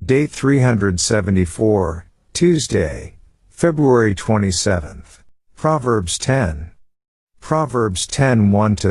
Date 374, Tuesday, February 27th. Proverbs 10. Proverbs 10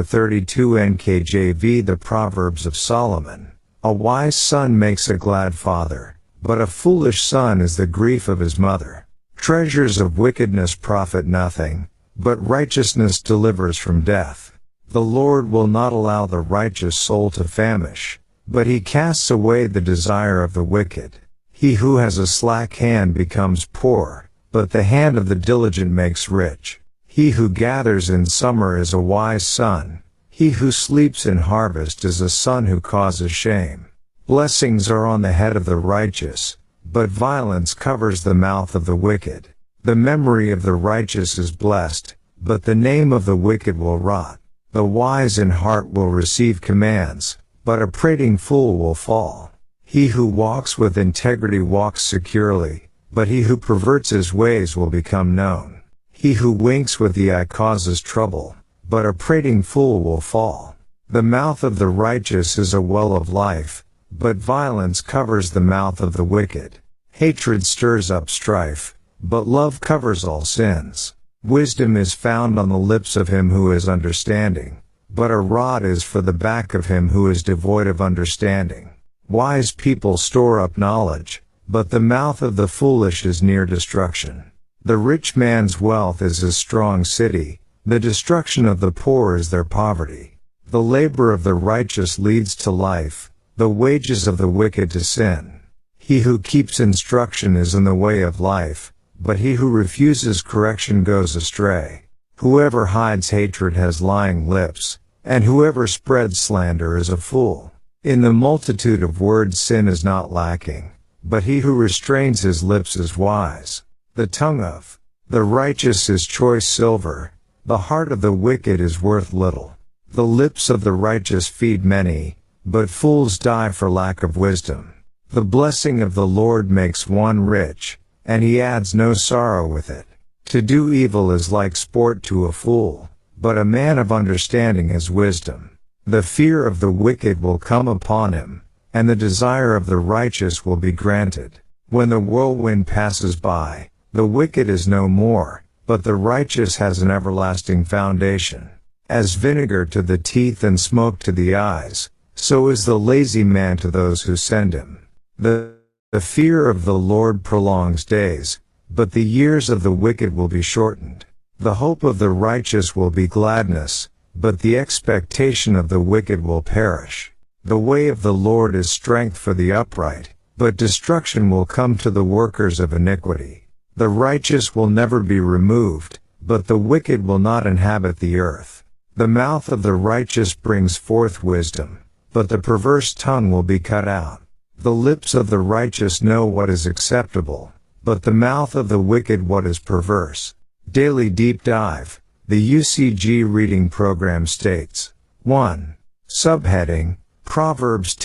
1-32 NKJV. The Proverbs of Solomon. A wise son makes a glad father, but a foolish son is the grief of his mother. Treasures of wickedness profit nothing, but righteousness delivers from death. The Lord will not allow the righteous soul to famish, but he casts away the desire of the wicked. He who has a slack hand becomes poor, but the hand of the diligent makes rich. He who gathers in summer is a wise son. He who sleeps in harvest is a son who causes shame. Blessings are on the head of the righteous, but violence covers the mouth of the wicked. The memory of the righteous is blessed, but the name of the wicked will rot. The wise in heart will receive commands, but a prating fool will fall. He who walks with integrity walks securely, but he who perverts his ways will become known. He who winks with the eye causes trouble, but a prating fool will fall. The mouth of the righteous is a well of life, but violence covers the mouth of the wicked. Hatred stirs up strife, but love covers all sins. Wisdom is found on the lips of him who is understanding, but a rod is for the back of him who is devoid of understanding. Wise people store up knowledge, but the mouth of the foolish is near destruction. The rich man's wealth is his strong city, the destruction of the poor is their poverty. The labor of the righteous leads to life, the wages of the wicked to sin. He who keeps instruction is in the way of life, but he who refuses correction goes astray. Whoever hides hatred has lying lips, and whoever spreads slander is a fool. In the multitude of words sin is not lacking, but he who restrains his lips is wise. The tongue of the righteous is choice silver, the heart of the wicked is worth little. The lips of the righteous feed many, but fools die for lack of wisdom. The blessing of the Lord makes one rich, and he adds no sorrow with it. To do evil is like sport to a fool, but a man of understanding has wisdom. The fear of the wicked will come upon him, and the desire of the righteous will be granted. When the whirlwind passes by, the wicked is no more, but the righteous has an everlasting foundation. As vinegar to the teeth and smoke to the eyes, so is the lazy man to those who send him. The fear of the Lord prolongs days, but the years of the wicked will be shortened. The hope of the righteous will be gladness, but the expectation of the wicked will perish. The way of the Lord is strength for the upright, but destruction will come to the workers of iniquity. The righteous will never be removed, but the wicked will not inhabit the earth. The mouth of the righteous brings forth wisdom, but the perverse tongue will be cut out. The lips of the righteous know what is acceptable, but the mouth of the wicked what is perverse. Daily Deep Dive. The UCG Reading Program states. 1. Subheading, Proverbs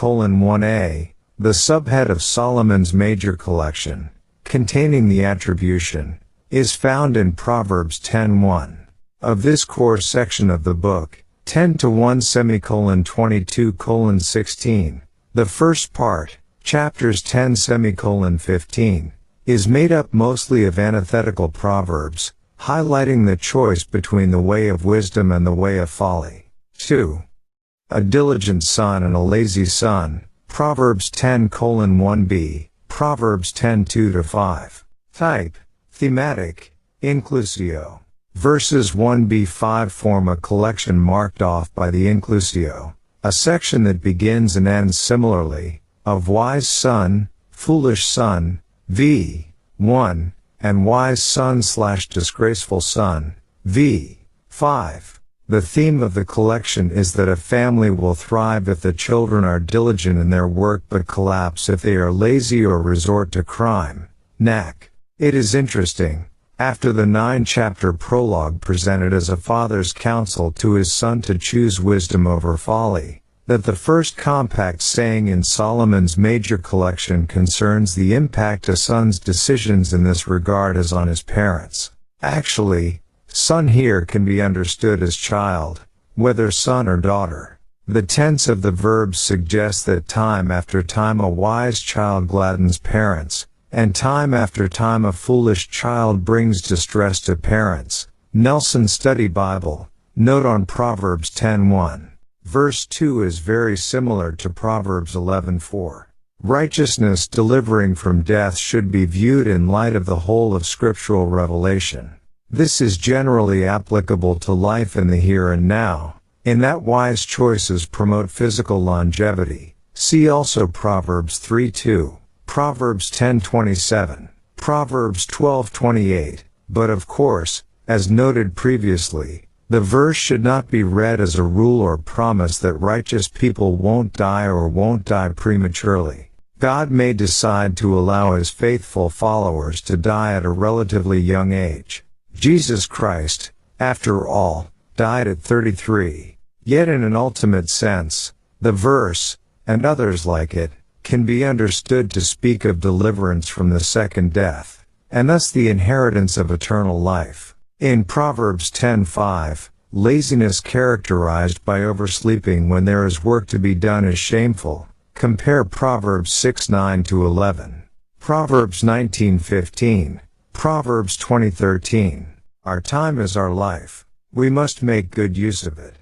10:1a, the subhead of Solomon's major collection, containing the attribution, is found in Proverbs 10:1. Of this core section of the book, 10-1:22:16, the first part, chapters 10:15, is made up mostly of antithetical proverbs, highlighting the choice between the way of wisdom and the way of folly. 2. A diligent son and a lazy son, Proverbs 10:1b, Proverbs 10:2-5. Type, thematic, inclusio. Verses 1b-5 form a collection marked off by the inclusio, a section that begins and ends similarly, of wise son, foolish son, v. 1, and wise son/disgraceful son, v. 5. The theme of the collection is that a family will thrive if the children are diligent in their work but collapse if they are lazy or resort to crime. Knack. It is interesting, after the 9-chapter prologue presented as a father's counsel to his son to choose wisdom over folly, that the first compact saying in Solomon's major collection concerns the impact a son's decisions in this regard has on his parents. Actually, son here can be understood as child, whether son or daughter. The tense of the verbs suggests that time after time a wise child gladdens parents, and time after time a foolish child brings distress to parents. Nelson Study Bible. Note on Proverbs 10:1. Verse 2 is very similar to Proverbs 11:4. Righteousness delivering from death should be viewed in light of the whole of scriptural revelation. This is generally applicable to life in the here and now, in that wise choices promote physical longevity. See also Proverbs 3:2, Proverbs 10:27, Proverbs 12:28. But of course, as noted previously, the verse should not be read as a rule or promise that righteous people won't die or won't die prematurely. God may decide to allow his faithful followers to die at a relatively young age. Jesus Christ, after all, died at 33. Yet in an ultimate sense, the verse, and others like it, can be understood to speak of deliverance from the second death, and thus the inheritance of eternal life. In Proverbs 10:5, laziness characterized by oversleeping when there is work to be done is shameful. Compare Proverbs 6:9-11. Proverbs 19:15. Proverbs 20:13. Our time is our life. We must make good use of it.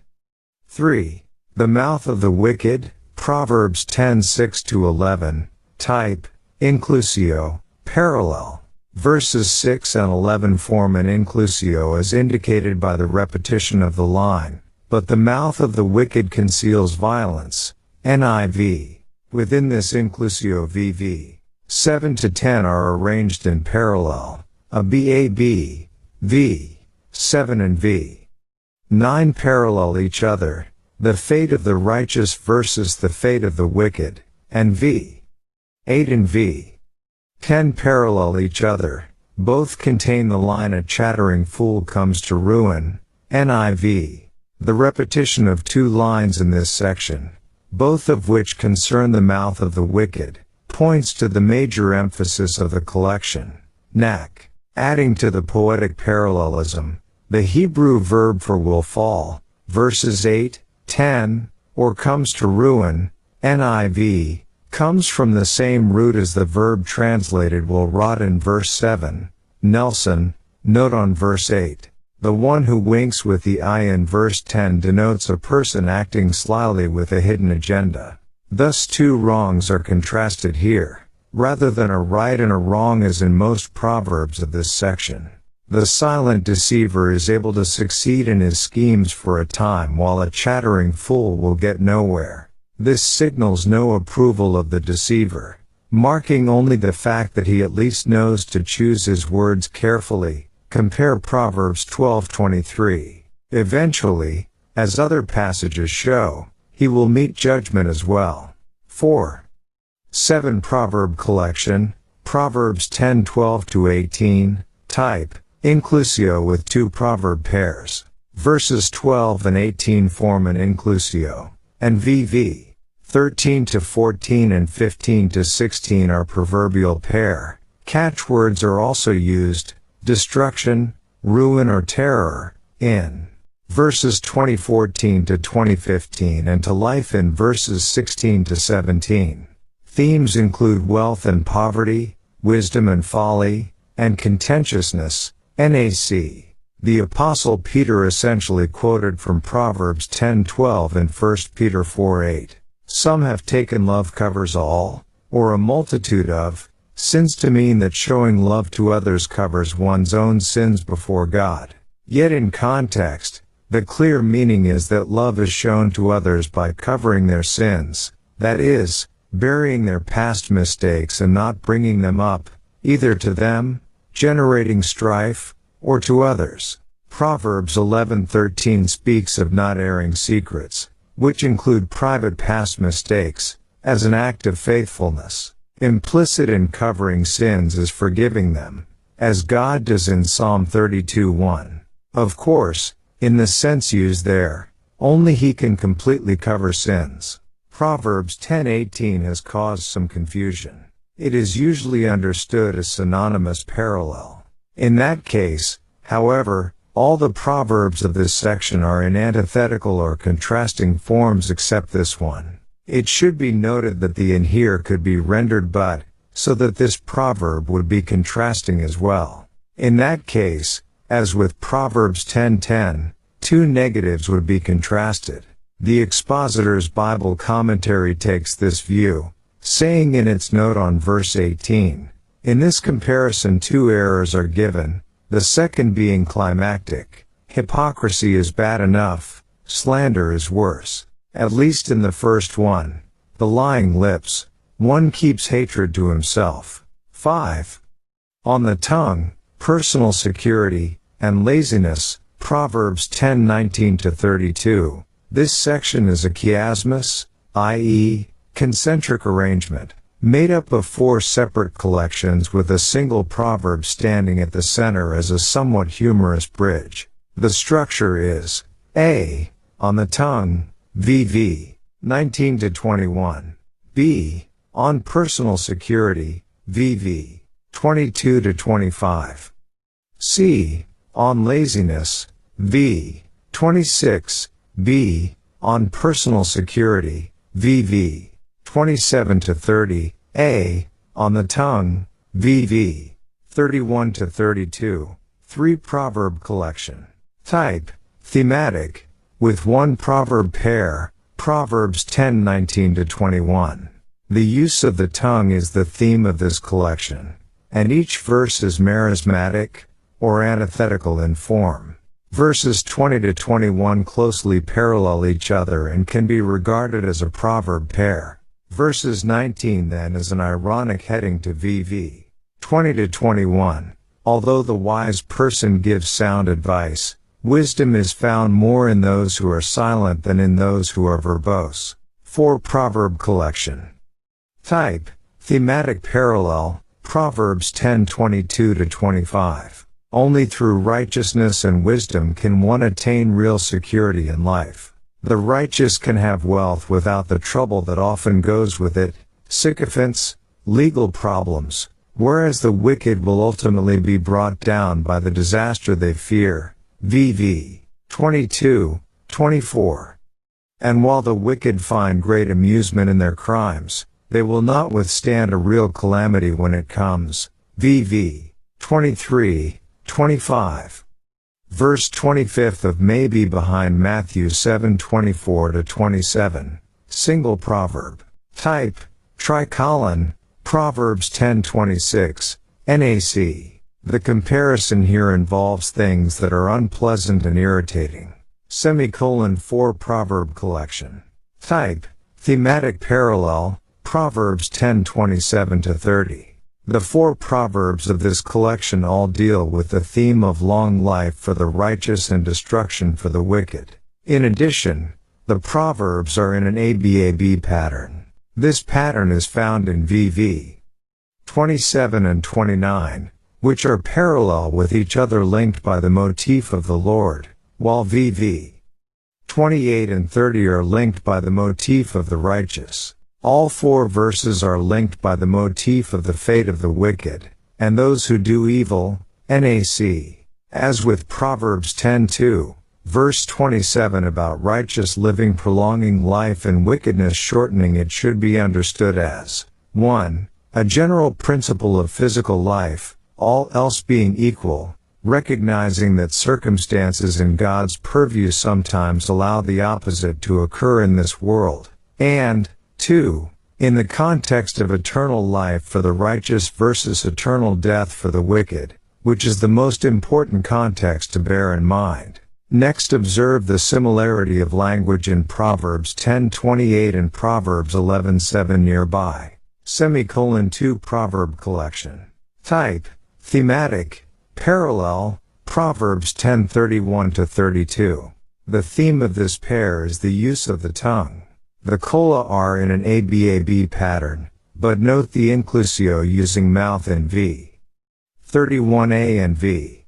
3. The mouth of the wicked. Proverbs 10:6-11. Type, inclusio, parallel. Verses 6 and 11 form an inclusio as indicated by the repetition of the line, but the mouth of the wicked conceals violence. NIV. Within this inclusio VV, 7-10 are arranged in parallel, a BAB, V, 7 and V. 9 parallel each other, the fate of the righteous versus the fate of the wicked, and V. 8 and V. 10 parallel each other, both contain the line a chattering fool comes to ruin, NIV. The repetition of two lines in this section, both of which concern the mouth of the wicked, points to the major emphasis of the collection, nak. Adding to the poetic parallelism, the Hebrew verb for will fall, verses 8, 10, or comes to ruin, NIV, comes from the same root as the verb translated will rot in verse 7, Nelson. Note on verse 8. The one who winks with the eye in verse 10 denotes a person acting slyly with a hidden agenda. Thus two wrongs are contrasted here, rather than a right and a wrong as in most proverbs of this section. The silent deceiver is able to succeed in his schemes for a time while a chattering fool will get nowhere. This signals no approval of the deceiver, marking only the fact that he at least knows to choose his words carefully. Compare Proverbs 12:23. Eventually, as other passages show, he will meet judgment as well. 4. 7 Proverb Collection, Proverbs 10:12-18, type, inclusio with two proverb pairs. Verses 12 and 18 form an inclusio, and VV. 13-14 and 15-16 are proverbial pair. Catchwords are also used, destruction, ruin or terror, in verses 2014-2015 and to life in verses 16-17. Themes include wealth and poverty, wisdom and folly, and contentiousness, NAC. The Apostle Peter essentially quoted from Proverbs 10:12 and 1 Peter 4:8. Some have taken love covers all, or a multitude of, sins to mean that showing love to others covers one's own sins before God. Yet in context, the clear meaning is that love is shown to others by covering their sins, that is, burying their past mistakes and not bringing them up, either to them, generating strife, or to others. Proverbs 11:13 speaks of not airing secrets, which include private past mistakes, as an act of faithfulness. Implicit in covering sins is forgiving them, as God does in Psalm 32:1. Of course, in the sense used there, only He can completely cover sins. Proverbs 10:18 has caused some confusion. It is usually understood as synonymous parallel. In that case, however, All the proverbs of this section are in antithetical or contrasting forms except this one. It should be noted that the in here could be rendered but, so that this proverb would be contrasting as well. In that case, as with Proverbs 10:10, two negatives would be contrasted. The Expositor's Bible Commentary takes this view, saying in its note on verse 18, in this comparison two errors are given, the second being climactic. Hypocrisy is bad enough, slander is worse. At least in the first one, the lying lips, one keeps hatred to himself. 5. On the tongue, personal security, and laziness, Proverbs 10:19-32. This section is a chiasmus, i.e., concentric arrangement, made up of 4 separate collections with a single proverb standing at the center as a somewhat humorous bridge. The structure is A. On the tongue, VV 19-21. B. On personal security, VV 22-25. C. On laziness, V 26. B. On personal security, VV 27-30. A. On the tongue, VV 31-32. 3 proverb collection. Type, thematic, with 1 proverb pair, Proverbs 10:19-21. The use of the tongue is the theme of this collection, and each verse is merismatic, or antithetical in form. Verses 20-21 closely parallel each other and can be regarded as a proverb pair. Verses 19 then is an ironic heading to VV 20-21. Although the wise person gives sound advice, wisdom is found more in those who are silent than in those who are verbose. 4 proverb collection. Type, thematic parallel, Proverbs 10:22-25. Only through righteousness and wisdom can one attain real security in life. The righteous can have wealth without the trouble that often goes with it, sycophants, legal problems, whereas the wicked will ultimately be brought down by the disaster they fear. VV 22-24. And while the wicked find great amusement in their crimes, they will not withstand a real calamity when it comes. VV 23-25. Verse 25th of may be behind Matthew 7:24-27. Single proverb. Type, tricolon, Proverbs 10:26, NAC. The comparison here involves things that are unpleasant and irritating. 4 proverb collection. Type, thematic parallel, Proverbs 10:27-30. The 4 proverbs of this collection all deal with the theme of long life for the righteous and destruction for the wicked. In addition, the proverbs are in an ABAB pattern. This pattern is found in VV 27 and 29, which are parallel with each other linked by the motif of the Lord, while VV 28 and 30 are linked by the motif of the righteous. All 4 verses are linked by the motif of the fate of the wicked, and those who do evil, NAC. As with Proverbs 10:2, verse 27 about righteous living prolonging life and wickedness shortening it should be understood as 1. A general principle of physical life, all else being equal, recognizing that circumstances in God's purview sometimes allow the opposite to occur in this world, and 2. In the context of eternal life for the righteous versus eternal death for the wicked, which is the most important context to bear in mind. Next, observe the similarity of language in Proverbs 10:28 and Proverbs 11:7 nearby. 2 proverb collection. Type, thematic, parallel, Proverbs 10:31-32. The theme of this pair is the use of the tongue. The cola are in an ABAB pattern, but note the inclusio using mouth in V 31a and V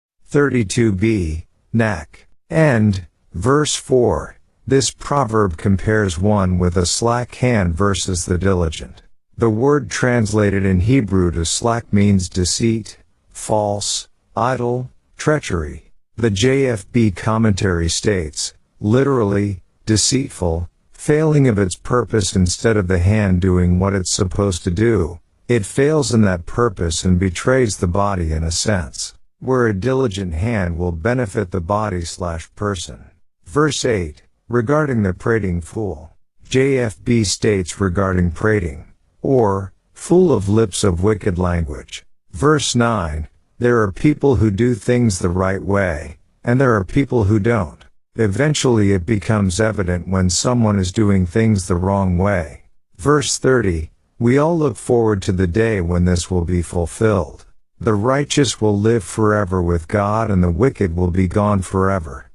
32b, neck. End. Verse 4. This proverb compares one with a slack hand versus the diligent. The word translated in Hebrew to slack means deceit, false, idle, treachery. The JFB commentary states, literally, deceitful, failing of its purpose instead of the hand doing what it's supposed to do. It fails in that purpose and betrays the body in a sense, where a diligent hand will benefit the body/person. Verse 8, regarding the prating fool. JFB states regarding prating, or, full of lips of wicked language. Verse 9, there are people who do things the right way, and there are people who don't. Eventually it becomes evident when someone is doing things the wrong way. Verse 30, we all look forward to the day when this will be fulfilled. The righteous will live forever with God and the wicked will be gone forever.